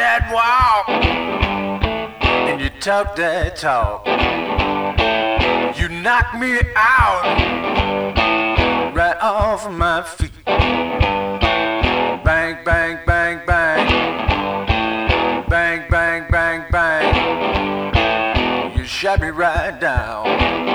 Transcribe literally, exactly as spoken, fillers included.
that walk, and you talk that talk. You knock me out, right off my feet. Bang, bang, bang, bang. Bang, bang, bang, bang. You shot me right down.